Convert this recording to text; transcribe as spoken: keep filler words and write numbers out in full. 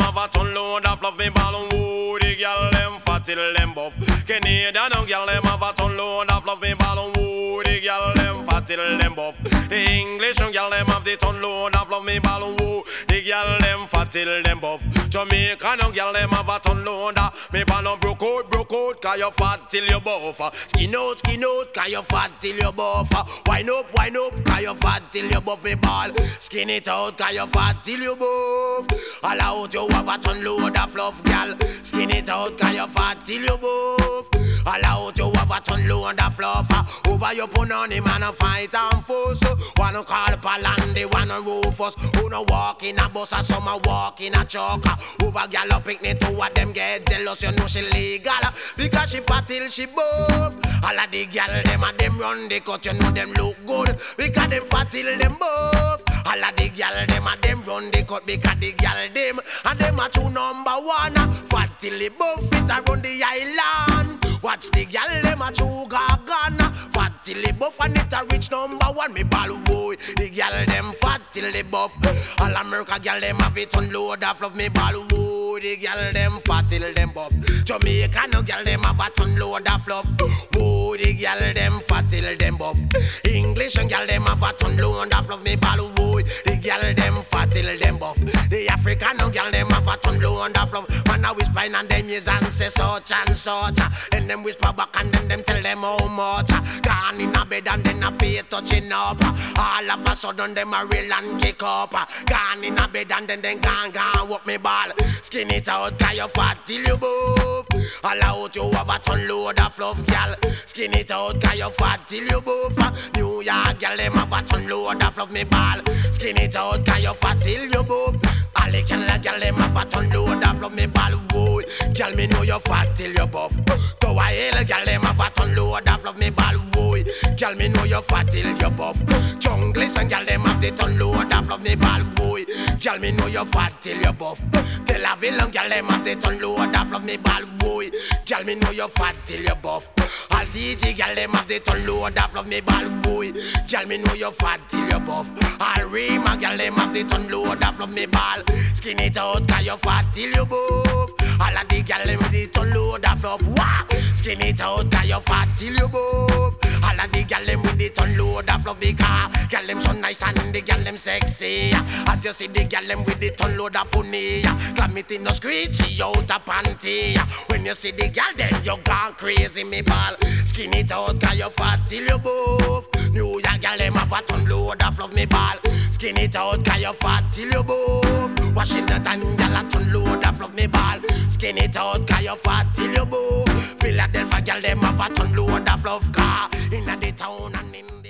have a ton load of love me ball. Woo, the girl them fat till them buff. Canadian girl them have a ton load of love me ball. Woo, the girl them fat till them buff. The English girl them have the ton load of love me ball. Woo, the girl them fat till them buff. Jamaican girl them have a ton load of me ball. Broke out, broke out, 'cause you fat till you buff. Skin out, skin out, 'cause you fat till you buff. Wine up, wine up, 'cause you fat till you buff me ball. Skin it out, 'cause you fat till you buff. All out you have a ton load of fluff, girl. Skin it out, 'cause you fat till you buff. All out you have a ton load of fluff. Over your punani man a fight and fuss. Wanna call Palandi, wanna Rufus. Who no walk in a bus or some a walk in a truck. Over girl up picnic two of them get jealous. You know she legal because she fat till she buff. All of the girl them a them run the cut. You know them look good because them fat till them buff. All of the girl them a them run the cut because the girl them and them a two number one. Fat till the buff it around the island. Watch the girl them a two gargana. Fat till the buff and it a rich number one. Me ball boy, the girl them fat till the buff. All America girl them have it unload of love. Me ball boy, the girl them fat till them buff. Jamaica no girl them have a ton load of love. Boy, the girl them fat till them buff. English and girl them have a ton load of love. Me ball boy, the girl them fat till them buff. The African no girl them have a ton load of love. Man a whisper and them is and say such and such. And them whisper back and then them tell them how much. Gone in a bed and then a pay touching up. All of a sudden them a real and kick up. Gone in a bed and then them gone gone walk me ball. Skin it out 'cause you fat till you buff. All out you have a ton load of fluff, girl. Skin it out 'cause you fat till you buff. New York girl them have a ton load of fluff me ball. Skin it out 'cause you fat till you buff. All the Canada girl them have a ton load of fluff me ball. Boy, girl me know you fat till you buff. Go a hell girl them have a ton load of fluff me ball. Boy, girl me know you fat till you buff. Junglist and girl them have the ton load of fluff me ball. Boy, girl me know you fat till you buff. Tel Aviv and girl them have the ton load of fluff me ball. Boy, girl me know you fat till you buff. All D J girl them have the ton load of fluff me ball. Boy, girl me know you fat till you buff. All Rima girl them have the ton load of fluff me ball. Skin it out 'cause you fat till you buff. All of the girl them with the ton load of fluff. Wah! Skin it out 'cause you fat till you buff. All of the girl them with the ton load of fluff because girl them so nice and the girl them sexy. As you see the girl them with the ton load of punny. Clam it in the screechy out a panty. When you see the girl then you gone crazy me ball. Skin it out 'cause you fat till you buff. New York girl them have a ton load of fluff me ball. Skin it out 'cause you fat till you buff. Washington girl a ton load of fluff me ball. Skin it out 'cause you fat till you buff. Philadelphia girl them have a ton load of fluff car. Inna the town and in